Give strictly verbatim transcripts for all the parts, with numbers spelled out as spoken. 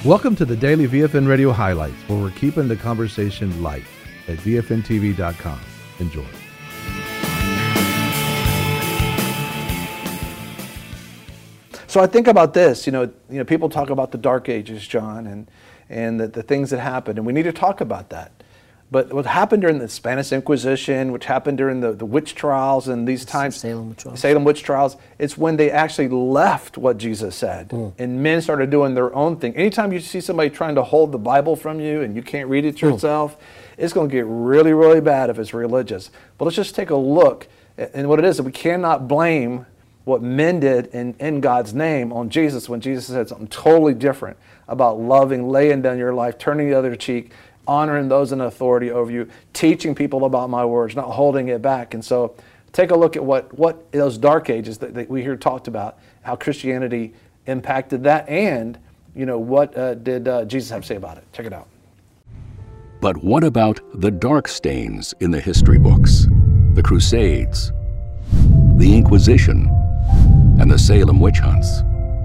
Welcome to the Daily V F N Radio Highlights, where we're keeping the conversation light at V F N T V dot com. Enjoy. So I think about this, you know, you know, people talk about the Dark Ages, John, and and the, the things that happened, and we need to talk about that. But what happened during the Spanish Inquisition, which happened during the, the witch trials and these times, Salem witch trials. Salem witch trials, it's when they actually left what Jesus said, mm. and men started doing their own thing. Anytime you see somebody trying to hold the Bible from you and you can't read it yourself, mm. it's going to get really, really bad if it's religious. But let's just take a look at what it is. We cannot blame what men did in, in God's name on Jesus when Jesus said something totally different about loving, laying down your life, turning the other cheek, honoring those in authority over you, teaching people about my words, not holding it back. And so take a look at what, what those dark ages that, that we hear talked about, how Christianity impacted that, and you know what uh, did uh, Jesus have to say about it. Check it out. But what about the dark stains in the history books? The Crusades, the Inquisition, and the Salem witch hunts.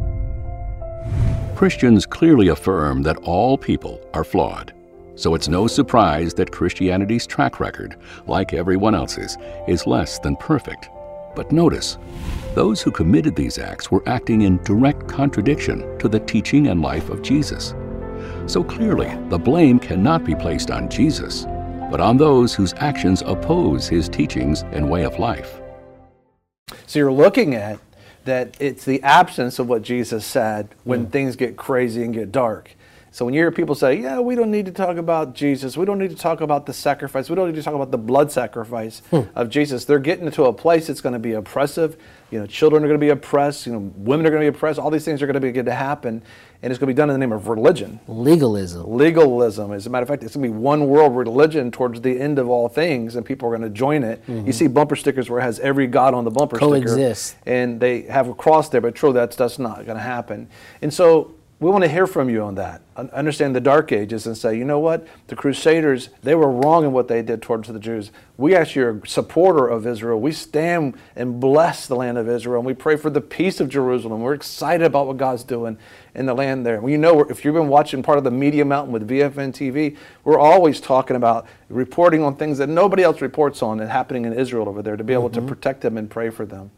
Christians clearly affirm that all people are flawed. So it's no surprise that Christianity's track record, like everyone else's, is less than perfect. But notice, those who committed these acts were acting in direct contradiction to the teaching and life of Jesus. So clearly, the blame cannot be placed on Jesus, but on those whose actions oppose his teachings and way of life. So you're looking at that it's the absence of what Jesus said when mm. things get crazy and get dark. So when you hear people say, yeah, we don't need to talk about Jesus, we don't need to talk about the sacrifice, we don't need to talk about the blood sacrifice hmm. of Jesus, they're getting to a place that's going to be oppressive. You know, children are going to be oppressed, you know, women are going to be oppressed, all these things are going to begin to happen, and it's going to be done in the name of religion. Legalism. Legalism. As a matter of fact, it's going to be one world religion towards the end of all things, and people are going to join it. Mm-hmm. You see bumper stickers where it has every god on the bumper Coexist. sticker. And they have a cross there, but true, that's, that's not going to happen. And so we want to hear from you on that. Understand the Dark Ages and say, you know what? The Crusaders, they were wrong in what they did towards the Jews. We actually are a supporter of Israel. We stand and bless the land of Israel, and we pray for the peace of Jerusalem. We're excited about what God's doing in the land there. Well, you know, if you've been watching part of the Media Mountain with V F N T V, we're always talking about reporting on things that nobody else reports on and happening in Israel over there to be able mm-hmm. to protect them and pray for them.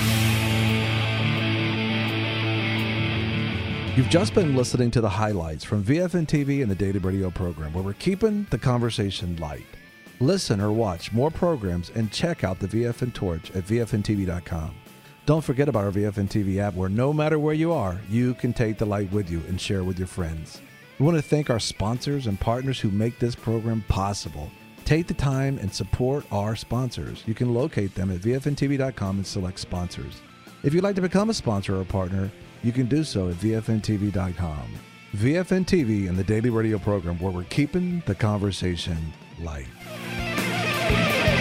You've just been listening to the highlights from V F N T V and the Daily Radio program, where we're keeping the conversation light. Listen or watch more programs and check out the V F N Torch at V F N T V dot com. Don't forget about our V F N T V app, where no matter where you are, you can take the light with you and share with your friends. We want to thank our sponsors and partners who make this program possible. Take the time and support our sponsors. You can locate them at V F N T V dot com and select sponsors. If you'd like to become a sponsor or partner, you can do so at V F N T V dot com. V F N T V and the Daily Radio program, where we're keeping the conversation light.